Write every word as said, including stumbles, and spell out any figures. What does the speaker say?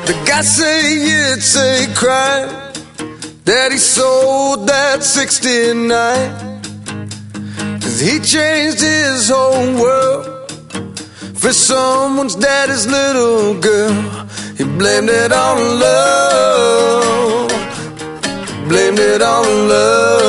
The guys say it's a crime that he sold that sixty-nine, 'cause he changed his whole world for someone's daddy's little girl. He blamed it on love, blamed it on love.